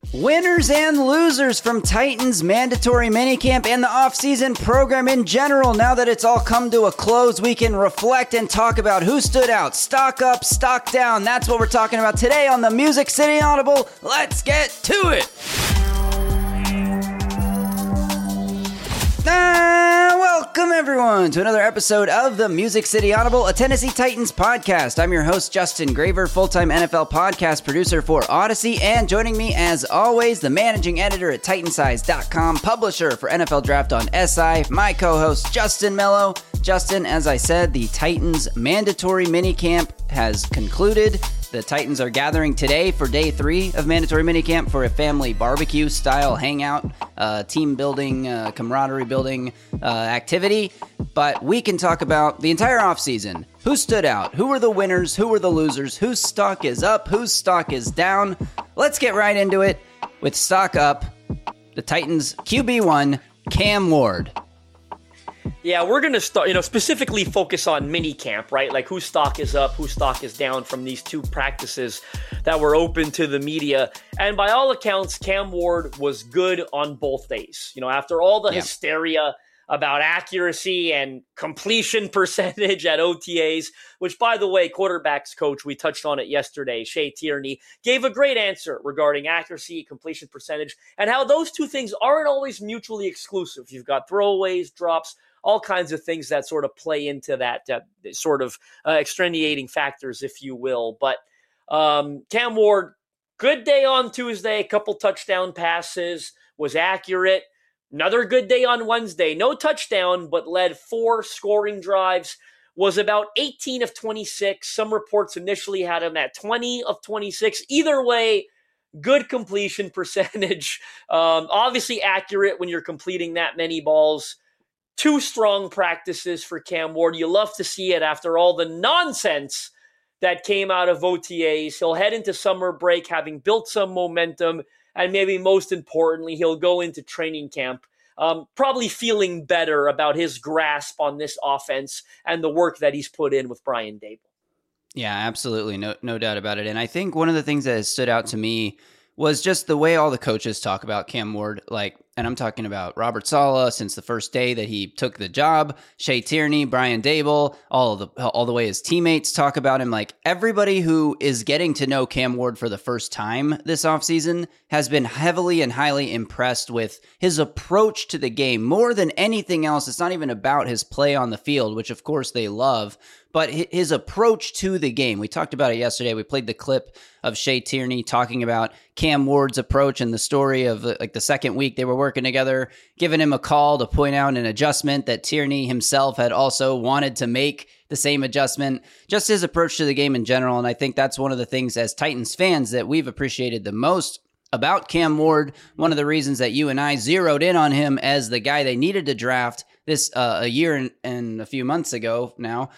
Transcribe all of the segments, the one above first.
Winners and losers from Titans mandatory minicamp and the offseason program in general. Now that it's all come to a close, we can reflect and talk about who stood out. Stock up, stock down. That's what we're talking about today on the Music City Audible. Let's get to it. Welcome everyone to another episode of the Music City Audible, a Tennessee Titans podcast. I'm your host, Justin Graver, full-time NFL podcast producer for Odyssey, and joining me as always, the managing editor at Titansize.com, publisher for NFL Draft on SI, my co-host, Justin Mello. Justin, as I said, the Titans mandatory minicamp has concluded. The Titans are gathering today for day 3 of mandatory minicamp for a family barbecue style hangout, team building, camaraderie building activity. But we can talk about the entire offseason. Who stood out? Who were the winners? Who were the losers? Whose stock is up? Whose stock is down? Let's get right into it with stock up. The Titans QB1, Cam Ward. Yeah, we're going to start, specifically focus on minicamp, right? Like whose stock is up, whose stock is down from these 2 practices that were open to the media. And by all accounts, Cam Ward was good on both days. After all the hysteria about accuracy and completion percentage at OTAs, which, by the way, quarterbacks coach, we touched on it yesterday, Shea Tierney, gave a great answer regarding accuracy, completion percentage, and how those 2 things aren't always mutually exclusive. You've got throwaways, drops, all kinds of things that sort of play into that sort of extenuating factors, if you will. But Cam Ward, good day on Tuesday, a couple touchdown passes, was accurate. Another good day on Wednesday, no touchdown, but led 4 scoring drives, was about 18 of 26. Some reports initially had him at 20 of 26. Either way, good completion percentage. Obviously accurate when you're completing that many balls. 2 strong practices for Cam Ward. You love to see it after all the nonsense that came out of OTAs. He'll head into summer break having built some momentum, and maybe most importantly, he'll go into training camp probably feeling better about his grasp on this offense and the work that he's put in with Brian Daboll. Yeah, absolutely. No doubt about it. And I think one of the things that has stood out to me was just the way all the coaches talk about Cam Ward, and I'm talking about Robert Saleh since the first day that he took the job, Shea Tierney, Brian Daboll, all the way his teammates talk about him. Like, everybody who is getting to know Cam Ward for the first time this offseason has been heavily and highly impressed with his approach to the game. More than anything else, it's not even about his play on the field, which of course they love, but his approach to the game. We talked about it yesterday. We played the clip of Shea Tierney talking about Cam Ward's approach and the story of the second week they were working together, giving him a call to point out an adjustment that Tierney himself had also wanted to make the same adjustment, just his approach to the game in general. And I think that's one of the things as Titans fans that we've appreciated the most about Cam Ward. One of the reasons that you and I zeroed in on him as the guy they needed to draft this a year and a few months ago now.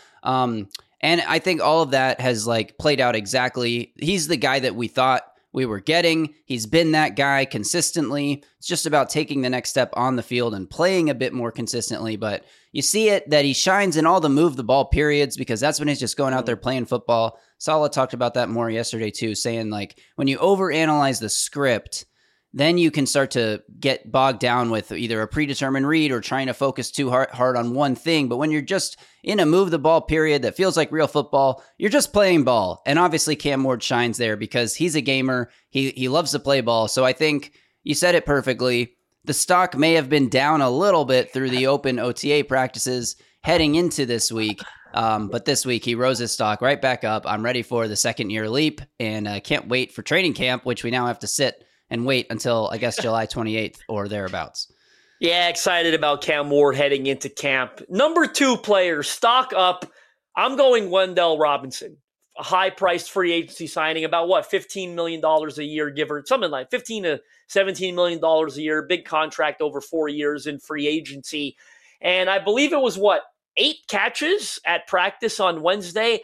And I think all of that has played out exactly. He's the guy that we thought we were getting. He's been that guy consistently. It's just about taking the next step on the field and playing a bit more consistently. But you see it that he shines in all the move the ball periods, because that's when he's just going out there playing football. Saleh talked about that more yesterday too, saying when you overanalyze the script, then you can start to get bogged down with either a predetermined read or trying to focus too hard on one thing. But when you're just in a move the ball period that feels like real football, you're just playing ball. And obviously Cam Ward shines there because he's a gamer. He loves to play ball. So I think you said it perfectly. The stock may have been down a little bit through the open OTA practices heading into this week. But this week he rose his stock right back up. I'm ready for the second year leap, and I can't wait for training camp, which we now have to sit and wait until, I guess, July 28th or thereabouts. Yeah, excited about Cam Ward heading into camp. Number 2 player, stock up. I'm going Wendell Robinson. A high-priced free agency signing, about $15 million a year, give or something like $15 to $17 million a year. Big contract over 4 years in free agency. And I believe it was 8 catches at practice on Wednesday,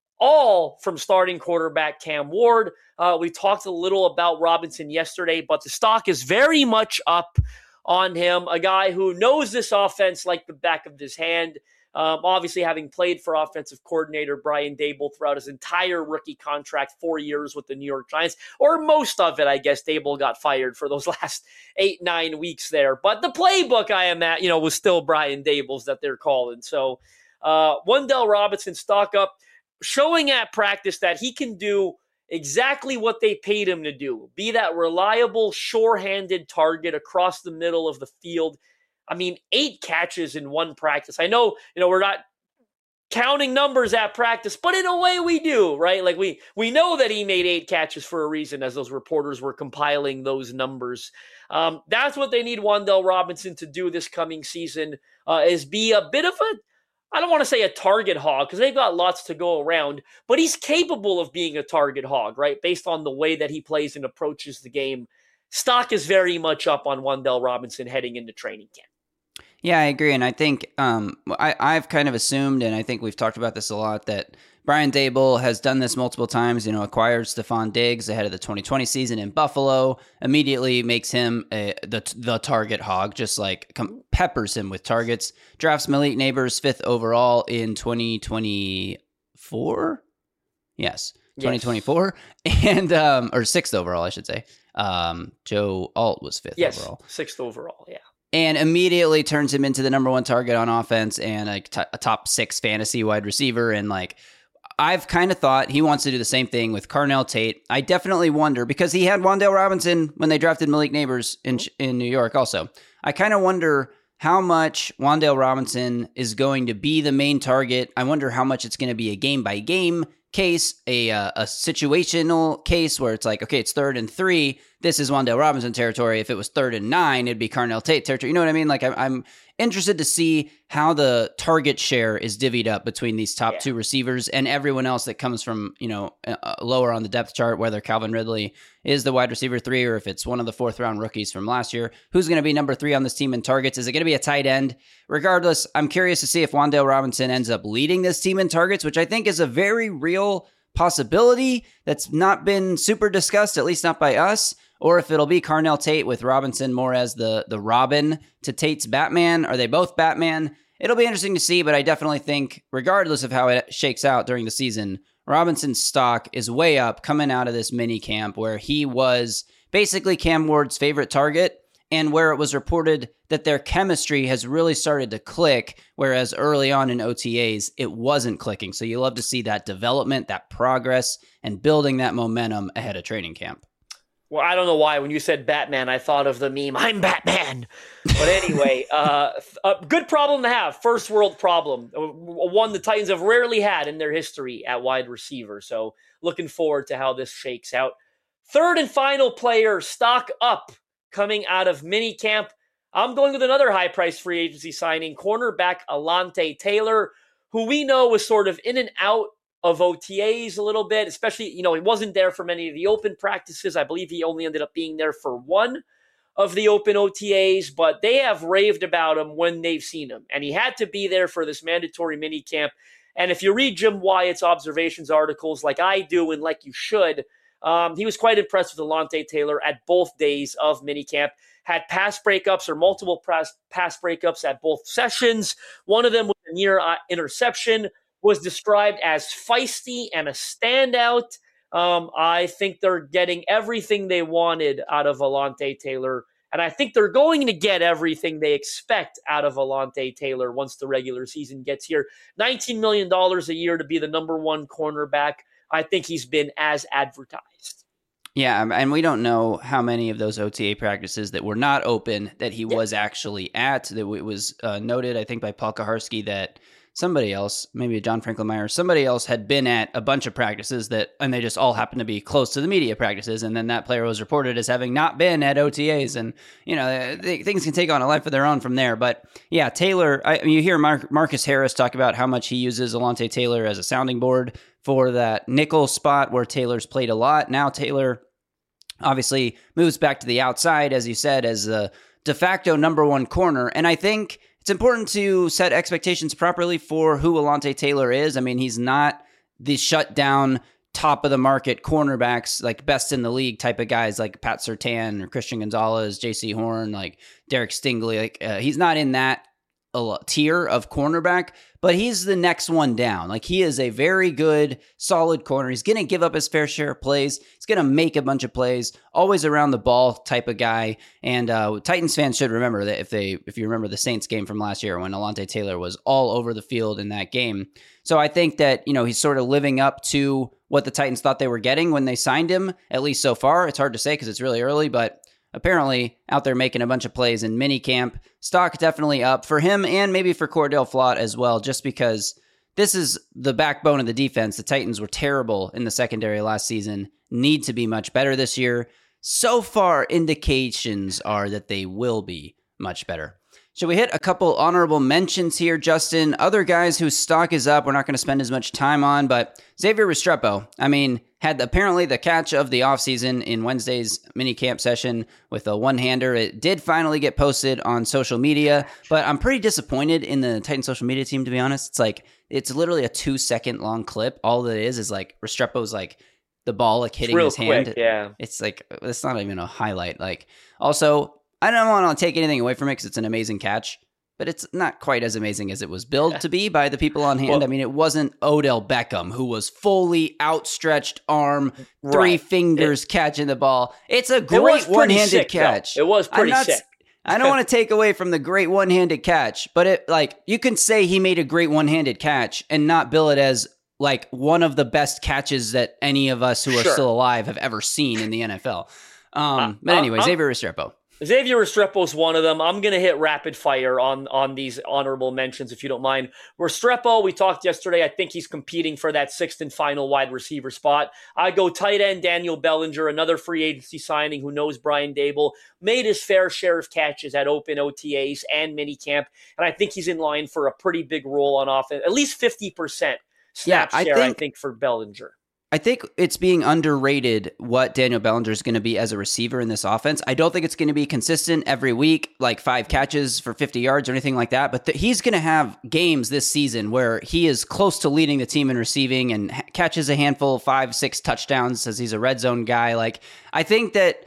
all from starting quarterback Cam Ward. We talked a little about Robinson yesterday, but the stock is very much up on him, a guy who knows this offense like the back of his hand. Obviously, having played for offensive coordinator Brian Daboll throughout his entire rookie contract, 4 years with the New York Giants, or most of it, I guess Daboll got fired for those last 8-9 weeks there. But the playbook, I am at, was still Brian Daboll's that they're calling. So Wan'Dale Robinson stock up, showing at practice that he can do exactly what they paid him to do. Be that reliable, sure-handed target across the middle of the field. I mean, 8 catches in one practice. I know, we're not counting numbers at practice, but in a way we do, right? Like we know that he made 8 catches for a reason as those reporters were compiling those numbers. That's what they need Wan'Dale Robinson to do this coming season, is be a bit of I don't want to say a target hog because they've got lots to go around, but he's capable of being a target hog, right? Based on the way that he plays and approaches the game. Stock is very much up on Wan'Dale Robinson heading into training camp. Yeah, I agree. And I think I've kind of assumed, and I think we've talked about this a lot, that Brian Daboll has done this multiple times, acquired Stephon Diggs ahead of the 2020 season in Buffalo, immediately makes him the target hog, just like peppers him with targets, drafts Malik Nabers 5th overall in 2024. Yes, 2024. And, or 6th overall, I should say. Joe Alt was 5th overall. 6th overall, yeah. And immediately turns him into the number 1 target on offense and a top 6 fantasy wide receiver. And I've kind of thought he wants to do the same thing with Carnell Tate. I definitely wonder, because he had Wan'Dale Robinson when they drafted Malik Nabers in New York also. I kind of wonder how much Wan'Dale Robinson is going to be the main target. I wonder how much it's going to be a game-by-game case, a situational case where it's like, okay, it's 3rd and 3. This is Wan'Dale Robinson territory. If it was 3rd and 9, it'd be Carnell Tate territory. You know what I mean? Like I'm interested to see how the target share is divvied up between these top 2 receivers and everyone else that comes from, lower on the depth chart, whether Calvin Ridley is the wide receiver 3 or if it's one of the 4th round rookies from last year. Who's going to be number 3 on this team in targets? Is it going to be a tight end? Regardless, I'm curious to see if Wan'Dale Robinson ends up leading this team in targets, which I think is a very real possibility that's not been super discussed, at least not by us, or if it'll be Carnell Tate with Robinson more as the Robin to Tate's Batman. Are they both Batman? It'll be interesting to see, but I definitely think, regardless of how it shakes out during the season, Robinson's stock is way up coming out of this mini camp where he was basically Cam Ward's favorite target and where it was reported that their chemistry has really started to click, whereas early on in OTAs, it wasn't clicking. So you love to see that development, that progress, and building that momentum ahead of training camp. Well, I don't know why. When you said Batman, I thought of the meme, I'm Batman. But anyway, a good problem to have. First world problem. One the Titans have rarely had in their history at wide receiver. So looking forward to how this shakes out. 3rd and final player, stock up, coming out of minicamp. I'm going with another high-priced free agency signing, cornerback Alontae Taylor, who we know was sort of in and out of OTAs a little bit, especially, he wasn't there for many of the open practices. I believe he only ended up being there for one of the open OTAs, but they have raved about him when they've seen him. And he had to be there for this mandatory minicamp. And if you read Jim Wyatt's observations articles like I do and like you should, he was quite impressed with Alontae Taylor at both days of minicamp. Had pass breakups or multiple pass breakups at both sessions. One of them was a near interception, was described as feisty and a standout. I think they're getting everything they wanted out of Alontae Taylor, and I think they're going to get everything they expect out of Alontae Taylor once the regular season gets here. $19 million a year to be the number 1 cornerback. I think he's been as advertised. Yeah, and we don't know how many of those OTA practices that were not open that he was actually at. That it was noted, I think, by Paul Kaharski that somebody else, maybe John Franklin-Myers, somebody else had been at a bunch of practices and they just all happened to be close to the media practices. And then that player was reported as having not been at OTAs. And, things can take on a life of their own from there. But yeah, Taylor, you hear Marcus Harris talk about how much he uses Alontae Taylor as a sounding board for that nickel spot where Taylor's played a lot. Now Taylor obviously moves back to the outside, as you said, as the de facto number 1 corner. And I think it's important to set expectations properly for who Alontae Taylor is. I mean, he's not the shutdown, top of the market cornerbacks, like best in the league type of guys like Pat Surtain or Christian Gonzalez, JC Horn, like Derek Stingley. He's not in that tier of cornerback, but he's the next one down. Like, he is a very good, solid corner. He's going to give up his fair share of plays. He's going to make a bunch of plays, always around the ball type of guy. And Titans fans should remember that if you remember the Saints game from last year when Alontae Taylor was all over the field in that game. So I think that, he's sort of living up to what the Titans thought they were getting when they signed him, at least so far. It's hard to say because it's really early, but apparently out there making a bunch of plays in minicamp. Stock definitely up for him and maybe for Cordell Flott as well, just because this is the backbone of the defense. The Titans were terrible in the secondary last season, need to be much better this year. So far, indications are that they will be much better. Should we hit a couple honorable mentions here, Justin? Other guys whose stock is up, we're not going to spend as much time on, but Xavier Restrepo, had apparently the catch of the offseason in Wednesday's minicamp session with a one-hander. It did finally get posted on social media, but I'm pretty disappointed in the Titan social media team, to be honest. It's literally a 2-second long clip. All that is like Restrepo's the ball hitting his hand. Quick, yeah. It's not even a highlight. Also, I don't want to take anything away from it because it's an amazing catch, but it's not quite as amazing as it was billed to be by the people on hand. Well, it wasn't Odell Beckham, who was fully outstretched arm, three fingers catching the ball. It's a great one-handed catch. Though. It was pretty sick. I don't want to take away from the great one-handed catch, but you can say he made a great one-handed catch and not bill it as one of the best catches that any of us who are still alive have ever seen in the NFL. But anyway, Xavier Restrepo. Xavier Restrepo is one of them. I'm going to hit rapid fire on these honorable mentions, if you don't mind. Restrepo, we talked yesterday. I think he's competing for that sixth and final wide receiver spot. I go tight end Daniel Bellinger, another free agency signing who knows Brian Daboll, made his fair share of catches at open OTAs and minicamp, and I think he's in line for a pretty big role on offense, at least 50% snap share, I think, for Bellinger. I think it's being underrated what Daniel Bellinger is going to be as a receiver in this offense. I don't think it's going to be consistent every week, 5 catches for 50 yards or anything like that. But he's going to have games this season where he is close to leading the team in receiving and catches a handful, 5-6 touchdowns, as he's a red zone guy. I think that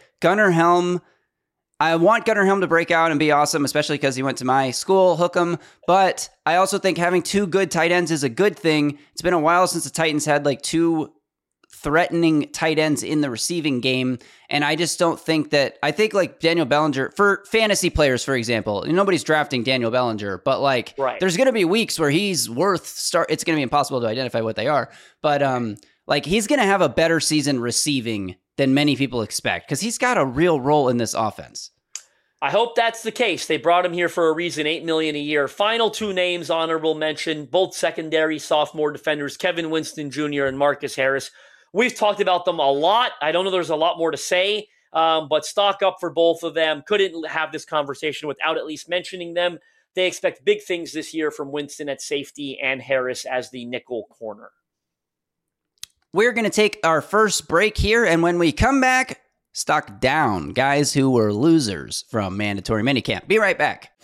I want Gunnar Helm to break out and be awesome, especially because he went to my school, Hookem. But I also think having 2 good tight ends is a good thing. It's been a while since the Titans had 2 threatening tight ends in the receiving game. And I just don't think that, I think Daniel Bellinger, for fantasy players, for example, nobody's drafting Daniel Bellinger, but there's going to be weeks where he's it's going to be impossible to identify what they are. But he's going to have a better season receiving than many people expect because he's got a real role in this offense. I hope that's the case. They brought him here for a reason, $8 million a year. Final 2 names, honorable mention, both secondary sophomore defenders, Kevin Winston Jr. and Marcus Harris. We've talked about them a lot. I don't know there's a lot more to say, but stock up for both of them. Couldn't have this conversation without at least mentioning them. They expect big things this year from Winston at safety and Harris as the nickel corner. We're going to take our first break here, and when we come back, stock down, guys who were losers from mandatory minicamp. Be right back.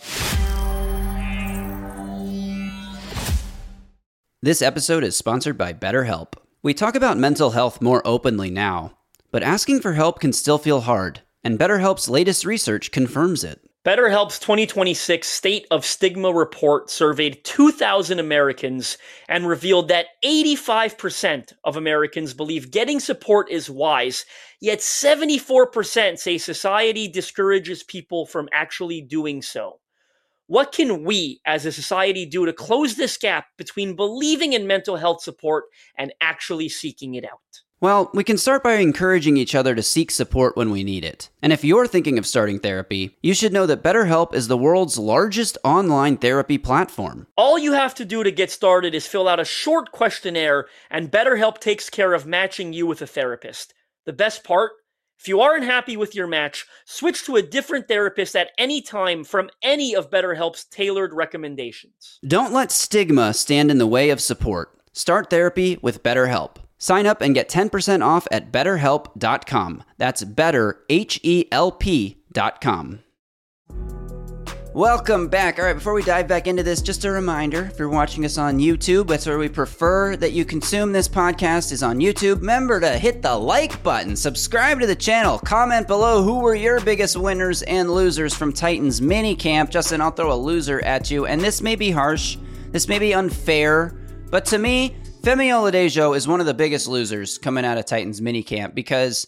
This episode is sponsored by BetterHelp. We talk about mental health more openly now, but asking for help can still feel hard, and BetterHelp's latest research confirms it. BetterHelp's 2026 State of Stigma report surveyed 2,000 Americans and revealed that 85% of Americans believe getting support is wise, yet 74% say society discourages people from actually doing so. What can we as a society do to close this gap between believing in mental health support and actually seeking it out? Well, we can start by encouraging each other to seek support when we need it. And if you're thinking of starting therapy, you should know that BetterHelp is the world's largest online therapy platform. All you have to do to get started is fill out a short questionnaire, and BetterHelp takes care of matching you with a therapist. The best part? If you aren't happy with your match, switch to a different therapist at any time from any of BetterHelp's tailored recommendations. Don't let stigma stand in the way of support. Start therapy with BetterHelp. Sign up and get 10% off at BetterHelp.com. That's better, HELP.com. Welcome back. All right, before we dive back into this, just a reminder, if you're watching us on YouTube, that's where we prefer that you consume this podcast, is on YouTube. Remember to hit the like button, subscribe to the channel, comment below who were your biggest winners and losers from Titans minicamp. Justin, I'll throw a loser at you, and this may be harsh, this may be unfair, but to me, Femi Oladejo is one of the biggest losers coming out of Titans minicamp because,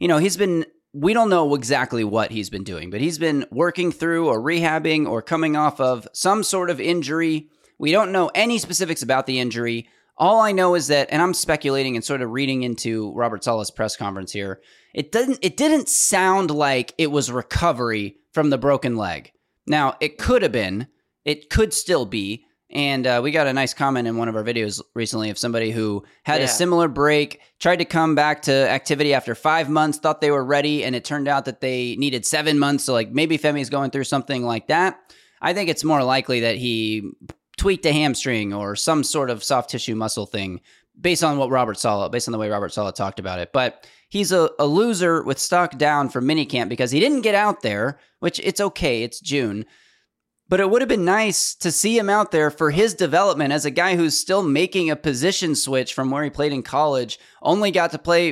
we don't know exactly what he's been doing, but he's been working through or rehabbing or coming off of some sort of injury. We don't know any specifics about the injury. All I know is that, and I'm speculating and sort of reading into Robert Saleh's press conference here, it didn't sound like it was recovery from the broken leg. Now, it could have been, it could still be. And we got a nice comment in one of our videos recently of somebody who had a similar break, tried to come back to activity after 5 months, thought they were ready, and it turned out that they needed 7 months. So maybe Femi's going through something like that. I think it's more likely that he tweaked a hamstring or some sort of soft tissue muscle thing based on the way Robert Saleh talked about it. But he's a loser with stock down for minicamp because he didn't get out there, which it's okay. It's June. But it would have been nice to see him out there for his development as a guy who's still making a position switch from where he played in college. Only got to play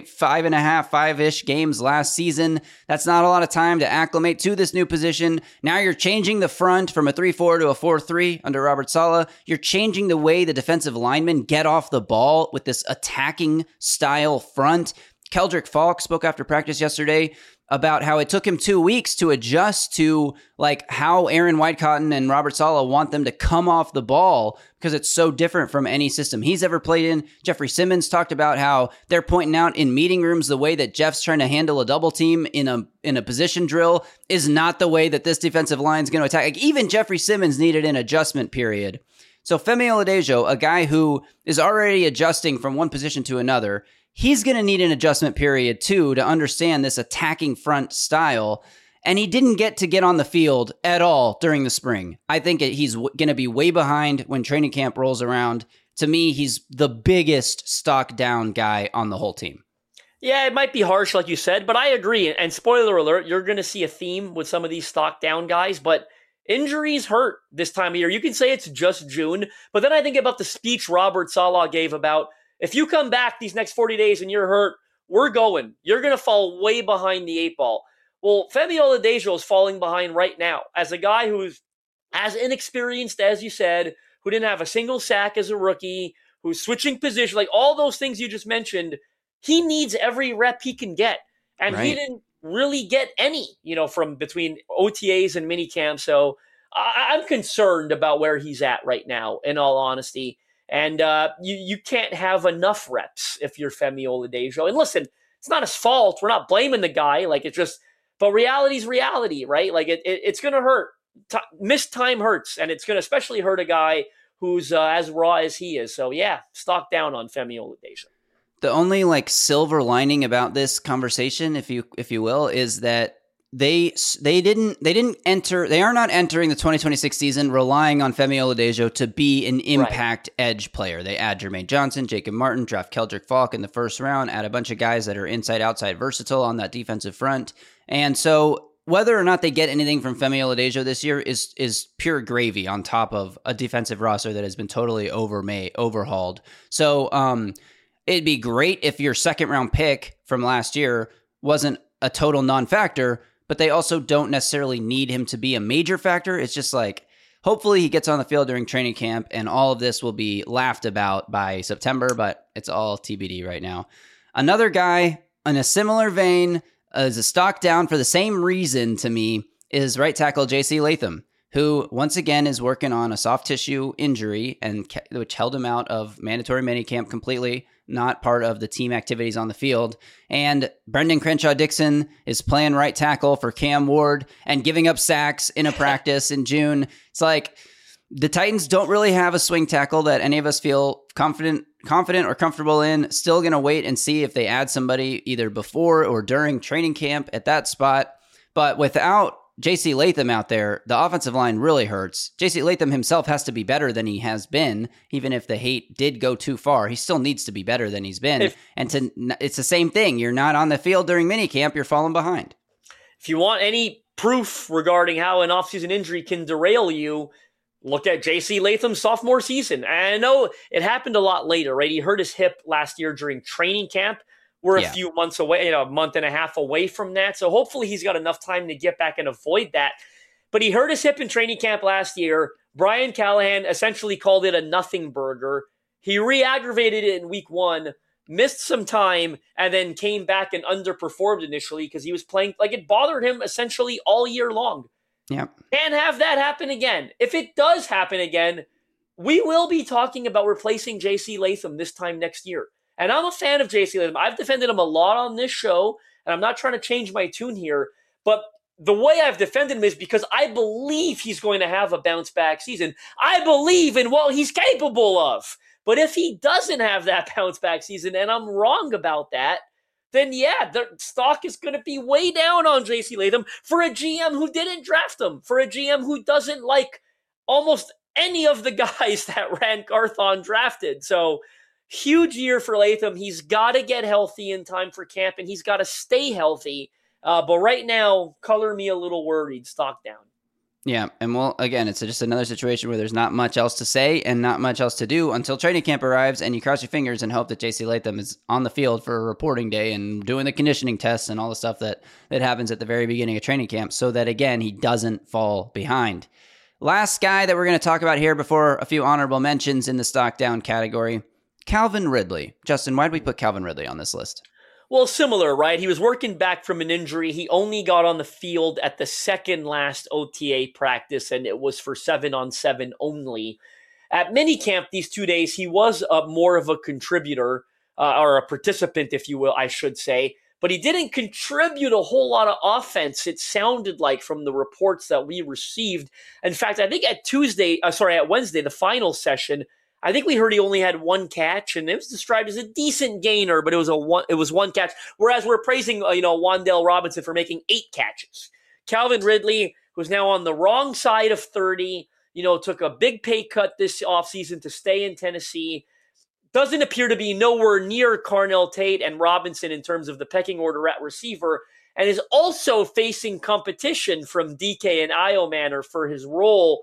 5.5-ish games last season. That's not a lot of time to acclimate to this new position. Now you're changing the front from a 3-4 to a 4-3 under Robert Saleh. You're changing the way the defensive linemen get off the ball with this attacking style front. Keldrick Falk spoke after practice yesterday about how it took him 2 weeks to adjust to how Aaron Whitecotton and Robert Saleh want them to come off the ball because it's so different from any system he's ever played in. Jeffrey Simmons talked about how they're pointing out in meeting rooms the way that Jeff's trying to handle a double team in a position drill is not the way that this defensive line is going to attack. Even Jeffrey Simmons needed an adjustment period. So Femi Oladejo, a guy who is already adjusting from one position to another, he's going to need an adjustment period, too, to understand this attacking front style. And he didn't get on the field at all during the spring. I think he's going to be way behind when training camp rolls around. To me, he's the biggest stock down guy on the whole team. Yeah, it might be harsh, like you said, but I agree. And spoiler alert, you're going to see a theme with some of these stock down guys, but injuries hurt this time of year. You can say it's just June, but then I think about the speech Robert Saleh gave about, if you come back these next 40 days and you're hurt, we're going. You're going to fall way behind the 8 ball. Well, Femi Oladejo is falling behind right now as a guy who's as inexperienced as you said, who didn't have a single sack as a rookie, who's switching position, like all those things you just mentioned. He needs every rep he can get. And he didn't really get any, from between OTAs and minicamp. So I'm concerned about where he's at right now, in all honesty. And you can't have enough reps if you're Femi Oladejo. And listen, it's not his fault. We're not blaming the guy. But reality's reality, right? It's going to hurt. Missed time hurts, and it's going to especially hurt a guy who's as raw as he is. So yeah, stock down on Femi Oladejo. The only silver lining about this conversation, if you will, is that they are not entering the 2026 season relying on Femi Oladejo to be an impact edge player. They add Jermaine Johnson, Jacob Martin, draft Keldrick Falk in the first round, add a bunch of guys that are inside, outside versatile on that defensive front. And so whether or not they get anything from Femi Oladejo this year is pure gravy on top of a defensive roster that has been totally overhauled. So it'd be great if your second round pick from last year wasn't a total non-factor, but they also don't necessarily need him to be a major factor. It's just hopefully he gets on the field during training camp and all of this will be laughed about by September, but it's all TBD right now. Another guy in a similar vein is a stock down for the same reason to me is right tackle J.C. Latham, who once again is working on a soft tissue injury which held him out of mandatory minicamp completely, not part of the team activities on the field. And Brendan Crenshaw-Dixon is playing right tackle for Cam Ward and giving up sacks in a practice in June. It's the Titans don't really have a swing tackle that any of us feel confident or comfortable in. Still going to wait and see if they add somebody either before or during training camp at that spot. But without J.C. Latham out there, the offensive line really hurts. J.C. Latham himself has to be better than he has been. Even if the hate did go too far, he still needs to be better than he's been. It's the same thing. You're not on the field during minicamp, you're falling behind. If you want any proof regarding how an offseason injury can derail you, look at J.C. Latham's sophomore season. And I know it happened a lot later, right? He hurt his hip last year during training camp. We're a few months away, a month and a half away from that. So hopefully he's got enough time to get back and avoid that. But he hurt his hip in training camp last year. Brian Callahan essentially called it a nothing burger. He re-aggravated it in week 1, missed some time, and then came back and underperformed initially because he was playing like it bothered him essentially all year long. Yeah. Can't have that happen again. If it does happen again, we will be talking about replacing J.C. Latham this time next year. And I'm a fan of J.C. Latham. I've defended him a lot on this show, and I'm not trying to change my tune here, but the way I've defended him is because I believe he's going to have a bounce-back season. I believe in what he's capable of. But if he doesn't have that bounce-back season, and I'm wrong about that, then yeah, the stock is going to be way down on J.C. Latham for a GM who didn't draft him, for a GM who doesn't like almost any of the guys that Rand Carthon drafted. So huge year for Latham. He's got to get healthy in time for camp, and he's got to stay healthy. But right now, color me a little worried, stock down. Yeah, and well, again, it's just another situation where there's not much else to say and not much else to do until training camp arrives, and you cross your fingers and hope that J.C. Latham is on the field for a reporting day and doing the conditioning tests and all the stuff that happens at the very beginning of training camp so that, again, he doesn't fall behind. Last guy that we're going to talk about here before a few honorable mentions in the stock down category, Calvin Ridley. Justin, why did we put Calvin Ridley on this list? Well, similar, right? He was working back from an injury. He only got on the field at the second last OTA practice, and it was for 7-on-7 only. At minicamp these 2 days, he was more of a contributor, or a participant, if you will, I should say. But he didn't contribute a whole lot of offense, it sounded like, from the reports that we received. In fact, I think at Wednesday, the final session, I think we heard he only had one catch, and it was described as a decent gainer, but it was one catch. Whereas we're praising, Wan'Dale Robinson for making 8 catches. Calvin Ridley, who's now on the wrong side of 30, took a big pay cut this offseason to stay in Tennessee. Doesn't appear to be nowhere near Carnell Tate and Robinson in terms of the pecking order at receiver, and is also facing competition from DK and Io Manor for his role.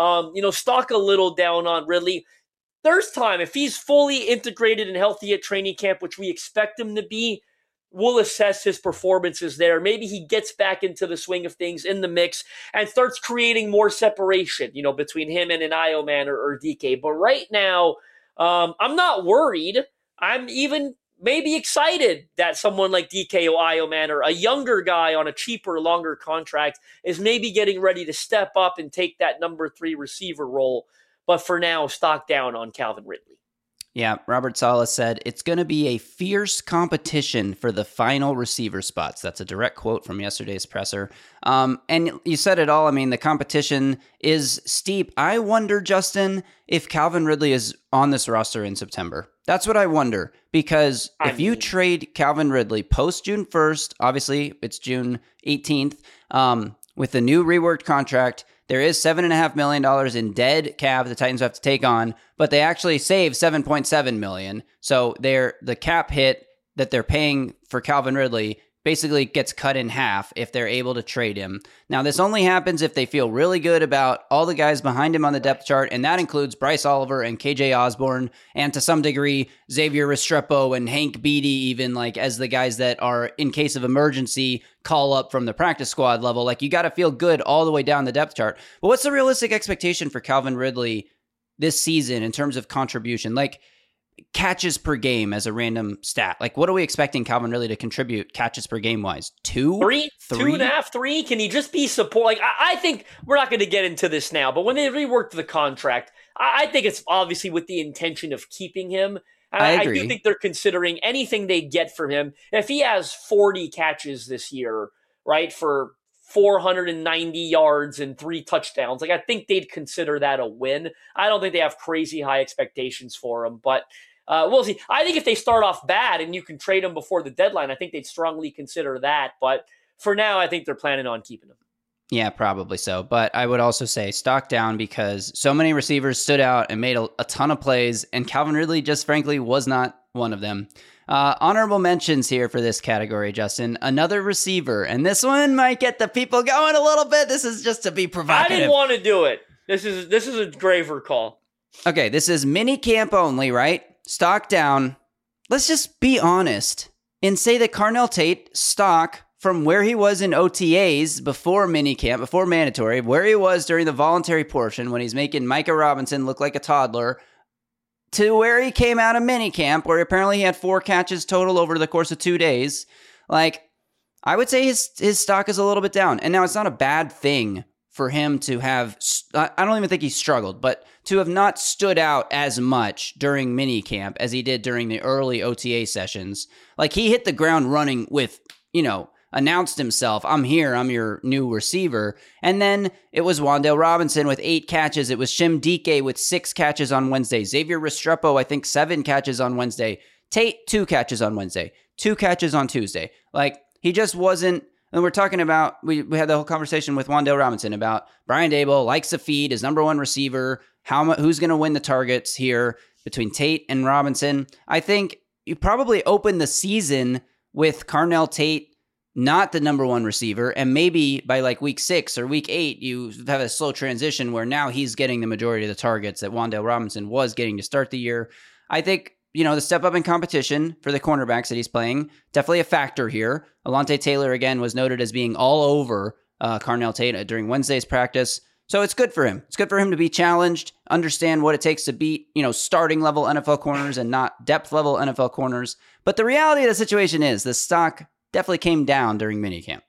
Stock a little down on Ridley. There's time. If he's fully integrated and healthy at training camp, which we expect him to be, we'll assess his performances there. Maybe he gets back into the swing of things in the mix and starts creating more separation, between him and an Io Man or DK. But right now, I'm not worried. I'm even maybe excited that someone like DK or Io Man or a younger guy on a cheaper, longer contract is maybe getting ready to step up and take that number 3 receiver role. But for now, stock down on Calvin Ridley. Yeah, Robert Saleh said, it's going to be a fierce competition for the final receiver spots. That's a direct quote from yesterday's presser. And you said it all. I mean, the competition is steep. I wonder, Justin, if Calvin Ridley is on this roster in September. That's what I wonder. Because if you trade Calvin Ridley post June 1st, obviously it's June 18th, with the new reworked contract, there is $7.5 million in dead cap the Titans have to take on, but they actually save $7.7 million. So the cap hit that they're paying for Calvin Ridley basically gets cut in half if they're able to trade him. Now, this only happens if they feel really good about all the guys behind him on the depth chart, and that includes Bryce Oliver and KJ Osborne, and to some degree, Xavier Restrepo and Hank Beatty, even like as the guys that are, in case of emergency, call up from the practice squad level. Like, you got to feel good all the way down the depth chart. But what's the realistic expectation for Calvin Ridley this season in terms of contribution? Like, catches per game as a random stat. Like, what are we expecting Calvin Ridley to contribute catches per game wise? 2? 3? 2.5, 3? Can he just be support? Like, I think we're not going to get into this now, but when they reworked the contract, I think it's obviously with the intention of keeping him. I agree. I do think they're considering anything they get from him. If he has 40 catches this year, right, for 490 yards and 3 touchdowns, like, I think they'd consider that a win. I don't think they have crazy high expectations for him, but we'll see. I think if they start off bad and you can trade them before the deadline, I think they'd strongly consider that. But for now, I think they're planning on keeping him. Yeah, probably so. But I would also say stock down because so many receivers stood out and made a ton of plays, and Calvin Ridley just frankly was not one of them. Honorable mentions here for this category, Justin. Another receiver, and this one might get the people going a little bit. This is just to be provocative. I didn't want to do it. This is a graver call. Okay, this is mini camp only, right? Stock down. Let's just be honest and say that Carnell Tate stock from where he was in OTAs before minicamp, before mandatory, where he was during the voluntary portion when he's making Micah Robinson look like a toddler, to where he came out of minicamp, where apparently he had 4 catches total over the course of 2 days. Like, I would say his stock is a little bit down. And now it's not a bad thing for him to have, I don't even think he struggled, but to have not stood out as much during minicamp as he did during the early OTA sessions. Like, he hit the ground running with, announced himself, I'm here, I'm your new receiver. And then it was Wan'Dale Robinson with 8 catches. It was Shim Dike with 6 catches on Wednesday. Xavier Restrepo, I think 7 catches on Wednesday. Tate, 2 catches on Wednesday. 2 catches on Tuesday. Like, he just wasn't, and we're talking about, we had the whole conversation with Wan'Dale Robinson about Brian Daboll likes to feed his number 1 receiver. Who's going to win the targets here between Tate and Robinson? I think you probably open the season with Carnell Tate not the number 1 receiver, and maybe by like week 6 or week 8, you have a slow transition where now he's getting the majority of the targets that Wan'Dale Robinson was getting to start the year. I think, the step up in competition for the cornerbacks that he's playing, definitely a factor here. Alontae Taylor, again, was noted as being all over Carnell Tate during Wednesday's practice. So it's good for him. It's good for him to be challenged, understand what it takes to beat, starting level NFL corners and not depth level NFL corners. But the reality of the situation is the stock definitely came down during minicamp.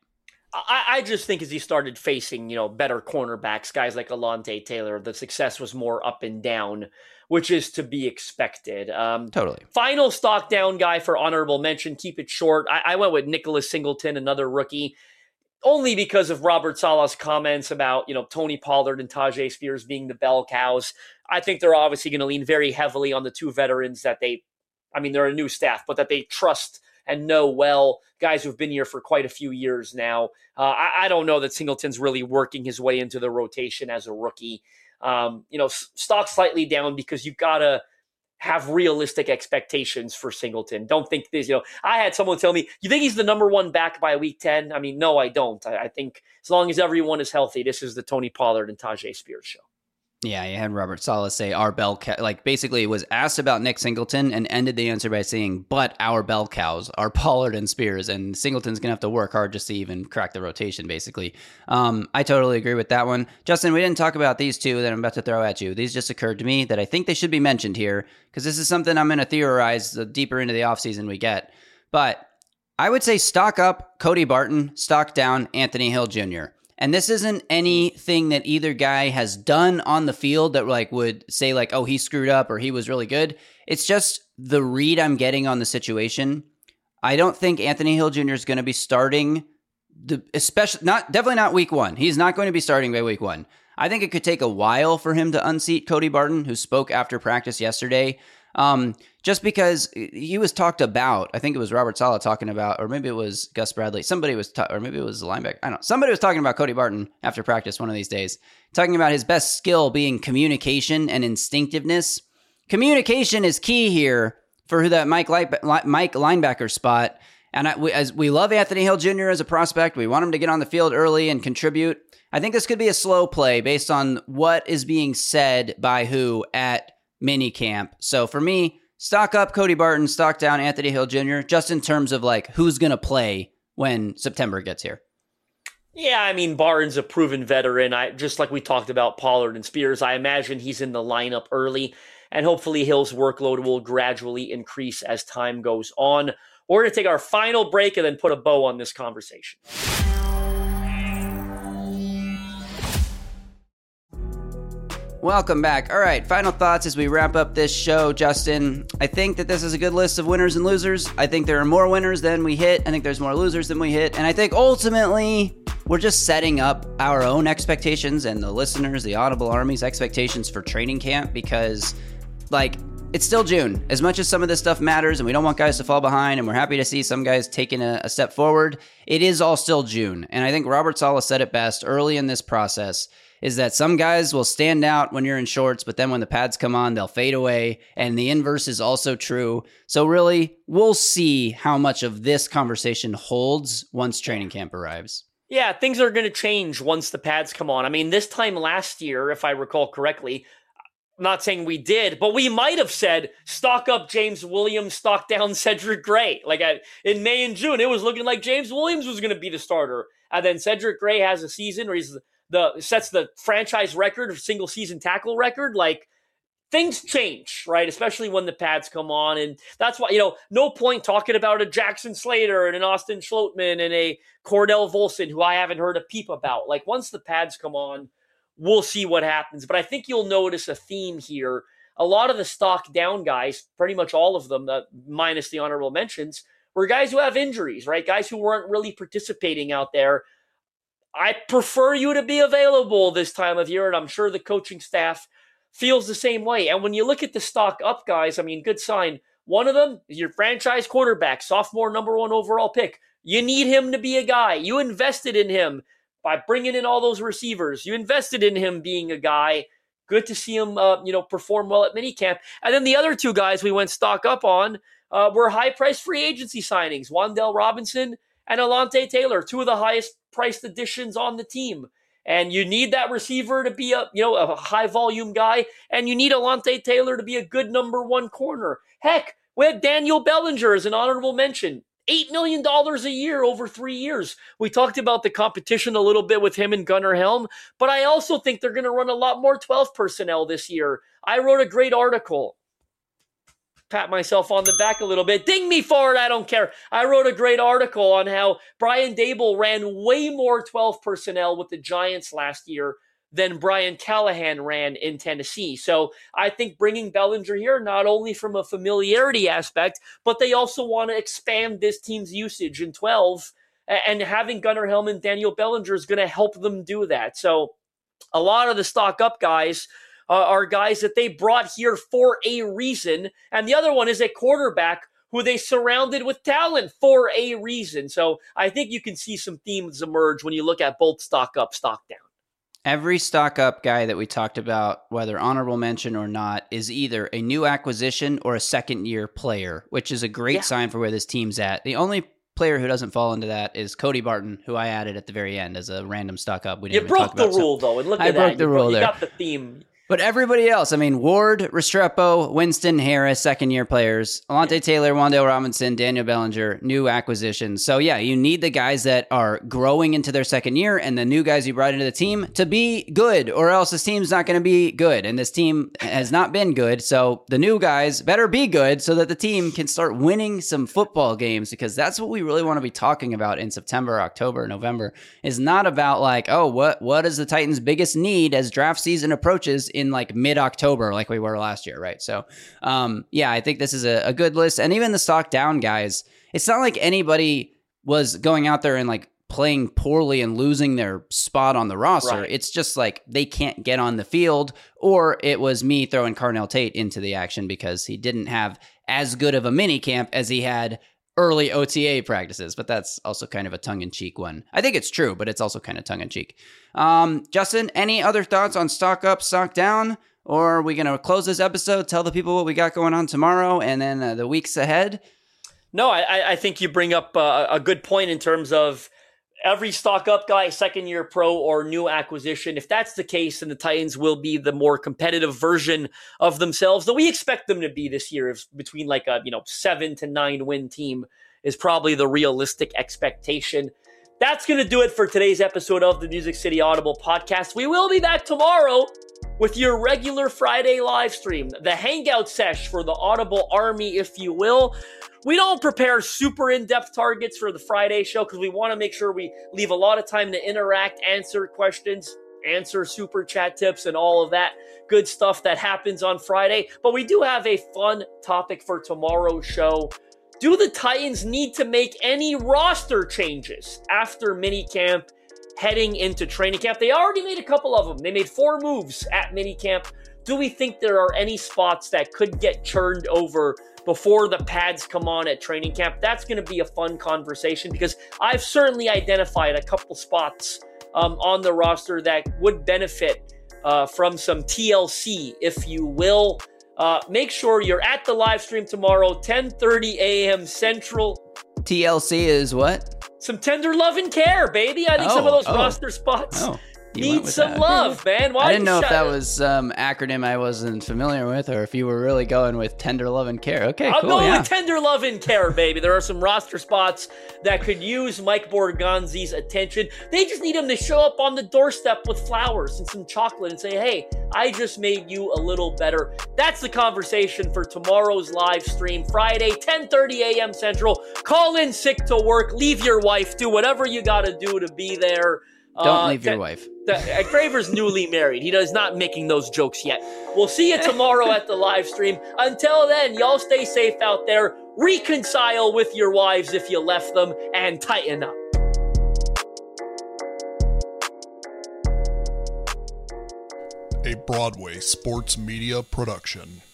I just think as he started facing, better cornerbacks, guys like Alontae Taylor, the success was more up and down, which is to be expected. Totally. Final stock down guy for honorable mention, keep it short. I went with Nicholas Singleton, another rookie, only because of Robert Saleh's comments about, Tony Pollard and Tyjae Spears being the bell cows. I think they're obviously going to lean very heavily on the 2 veterans that they're a new staff, but that they trust and know well, guys who've been here for quite a few years now. I don't know that Singleton's really working his way into the rotation as a rookie. Stock slightly down because you've got to have realistic expectations for Singleton. Don't think this, I had someone tell me, you think he's the number 1 back by week 10? I mean, no, I don't. I think as long as everyone is healthy, this is the Tony Pollard and Tyjae Spears show. Yeah, you had Robert Saleh say our bell cow, basically was asked about Nick Singleton and ended the answer by saying, but our bell cows are Pollard and Spears, and Singleton's going to have to work hard just to even crack the rotation, basically. I totally agree with that one. Justin, we didn't talk about these 2 that I'm about to throw at you. These just occurred to me that I think they should be mentioned here, because this is something I'm going to theorize the deeper into the offseason we get. But I would say stock up Cody Barton, stock down Anthony Hill Jr., and this isn't anything that either guy has done on the field that would say oh, he screwed up or he was really good. It's just the read I'm getting on the situation. I don't think Anthony Hill Jr. is going to be starting definitely not week 1. He's not going to be starting by week 1. I think it could take a while for him to unseat Cody Barton, who spoke after practice yesterday. Just because he was talked about, I think it was Robert Saleh talking about, or maybe it was Gus Bradley. Somebody was, or maybe it was the linebacker. I don't know. Somebody was talking about Cody Barton after practice one of these days, talking about his best skill being communication and instinctiveness. Communication is key here for that Mike linebacker spot. And as we love Anthony Hill Jr. as a prospect, we want him to get on the field early and contribute. I think this could be a slow play based on what is being said by who at minicamp. So for me, stock up Cody Barton, stock down Anthony Hill Jr., just in terms of who's going to play when September gets here. Yeah, I mean, Barton's a proven veteran. Just like we talked about Pollard and Spears, I imagine he's in the lineup early, and hopefully Hill's workload will gradually increase as time goes on. We're going to take our final break and then put a bow on this conversation. Welcome back. All right, final thoughts as we wrap up this show, Justin. I think that this is a good list of winners and losers. I think there are more winners than we hit. I think there's more losers than we hit. And I think ultimately we're just setting up our own expectations and the listeners, the Audible Army's expectations for training camp, because it's still June. As much as some of this stuff matters and we don't want guys to fall behind and we're happy to see some guys taking a step forward, it is all still June. And I think Robert Saleh said it best early in this process. is that some guys will stand out when you're in shorts, but then when the pads come on, they'll fade away. And the inverse is also true. So really, we'll see how much of this conversation holds once training camp arrives. Yeah, things are going to change once the pads come on. I mean, this time last year, if I recall correctly, I'm not saying we did, but we might have said, stock up James Williams, stock down Cedric Gray. Like in May and June, it was looking like James Williams was going to be the starter. And then Cedric Gray has a season where he's sets the franchise record of single season tackle record. Like, things change, right? Especially when the pads come on. And that's why, no point talking about a Jackson Slater and an Austin Schlottman and a Cordell Volson, who I haven't heard a peep about. Like, once the pads come on, we'll see what happens. But I think you'll notice a theme here. A lot of the stock down guys, pretty much all of them, minus the honorable mentions, were guys who have injuries, right? Guys who weren't really participating out there. I prefer you to be available this time of year, and I'm sure the coaching staff feels the same way. And when you look at the stock up guys, I mean, good sign. One of them is your franchise quarterback, sophomore number 1 overall pick. You need him to be a guy. You invested in him by bringing in all those receivers. You invested in him being a guy. Good to see him, perform well at minicamp. And then the other 2 guys we went stock up on were high-priced free agency signings, Wan'Dale Robinson and Alontae Taylor, 2 of the highest-priced additions on the team. And you need that receiver to be a high volume guy. And you need Alontae Taylor to be a good number 1 corner. Heck, we had Daniel Bellinger as an honorable mention. $8 million a year over 3 years. We talked about the competition a little bit with him and Gunnar Helm, but I also think they're going to run a lot more 12 personnel this year. I wrote a great article. Pat myself on the back a little bit. Ding me for it, I don't care. I wrote a great article on how Brian Daboll ran way more 12 personnel with the Giants last year than Brian Callahan ran in Tennessee. So I think bringing Bellinger here, not only from a familiarity aspect, but they also want to expand this team's usage in 12, and having Gunnar Helm and Daniel Bellinger is going to help them do that. So a lot of the stock up guys are guys that they brought here for a reason. And the other one is a quarterback who they surrounded with talent for a reason. So I think you can see some themes emerge when you look at both stock up, stock down. Every stock up guy that we talked about, whether honorable mention or not, is either a new acquisition or a second-year player, which is a great sign for where this team's at. The only player who doesn't fall into that is Cody Barton, who I added at the very end as a random stock up. We didn't You broke the rule, though, and look at that. I broke the rule there. You got the theme. But everybody else, I mean, Ward, Restrepo, Winston, Harris, second-year players, Alontae Taylor, Wan'Dale Robinson, Daniel Bellinger, new acquisitions. So, yeah, you need the guys that are growing into their second year and the new guys you brought into the team to be good, or else this team's not going to be good. And this team has not been good, so the new guys better be good so that the team can start winning some football games, because that's what we really want to be talking about in September, October, November, is not about like, oh, what is the Titans' biggest need as draft season approaches in like mid-October like we were last year, right? So, I think this is a good list. And even the stock down guys, it's not like anybody was going out there and like playing poorly and losing their spot on the roster. Right. It's just like they can't get on the field, or it was me throwing Carnell Tate into the action because he didn't have as good of a mini camp as he had early OTA practices, but that's also kind of a tongue-in-cheek one. I think it's true, but it's also kind of tongue-in-cheek. Justin, any other thoughts on stock up, stock down? Or are we going to close this episode, tell the people what we got going on tomorrow and then the weeks ahead? No, I think you bring up a good point in terms of every stock up guy, second-year pro or new acquisition. If that's the case, then the Titans will be the more competitive version of themselves that we expect them to be this year. If between like a 7 to 9 win team is probably the realistic expectation. That's going to do it for today's episode of the Music City Audible podcast. We will be back tomorrow with your regular Friday live stream, the hangout sesh for the Audible Army, if you will. We don't prepare super in-depth targets for the Friday show because we want to make sure we leave a lot of time to interact, answer questions, answer super chat tips, and all of that good stuff that happens on Friday. But we do have a fun topic for tomorrow's show. Do the Titans need to make any roster changes after minicamp heading into training camp? They already made a couple of them. They made 4 moves at minicamp. Do we think there are any spots that could get churned over before the pads come on at training camp? That's going to be a fun conversation because I've certainly identified a couple spots on the roster that would benefit from some TLC, if you will. Make sure you're at the live stream tomorrow, 10:30 a.m. Central. TLC is what? Some tender love and care, baby. I think some of those roster spots need some love, man. I didn't know if that was some acronym I wasn't familiar with, or if you were really going with tender love and care. Okay, I'm cool. going with tender love and care, baby. There are some roster spots that could use Mike Borgonzi's attention. They just need him to show up on the doorstep with flowers and some chocolate and say, hey, I just made you a little better. That's the conversation for tomorrow's live stream, Friday, 10:30 a.m. Central. Call in sick to work, leave your wife, do whatever you got to do to be there. Don't leave your wife. Graver's newly married. He is not making those jokes yet. We'll see you tomorrow at the live stream. Until then, y'all stay safe out there. Reconcile with your wives if you left them, and tighten up. A Broadway Sports Media Production.